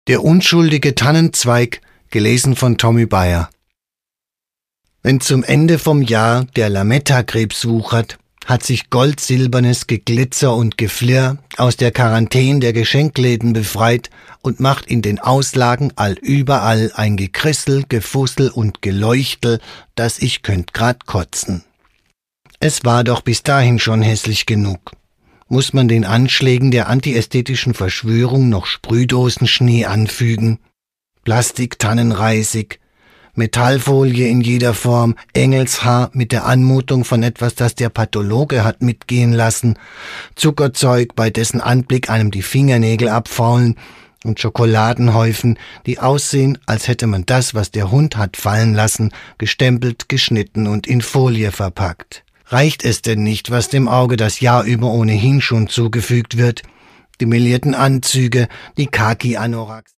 Der unschuldige Tannenzweig, gelesen von Tommy Bayer. Wenn zum Ende vom Jahr der Lametta-Krebs wuchert, hat sich goldsilbernes Geglitzer und Geflirr aus der Quarantäne der Geschenkläden befreit und macht in den Auslagen allüberall ein Gekrissel, Gefussel und Geleuchtel, dass ich könnt grad kotzen. Es war doch bis dahin schon hässlich genug. Muss man den Anschlägen der antiästhetischen Verschwörung noch Sprühdosenschnee anfügen? Plastik-Tannenreisig, Metallfolie in jeder Form, Engelshaar mit der Anmutung von etwas, das der Pathologe hat mitgehen lassen, Zuckerzeug, bei dessen Anblick einem die Fingernägel abfaulen, und Schokoladenhäufen, die aussehen, als hätte man das, was der Hund hat fallen lassen, gestempelt, geschnitten und in Folie verpackt. Reicht es denn nicht, was dem Auge das Jahr über ohnehin schon zugefügt wird? Die melierten Anzüge, die Khaki-Anoraks.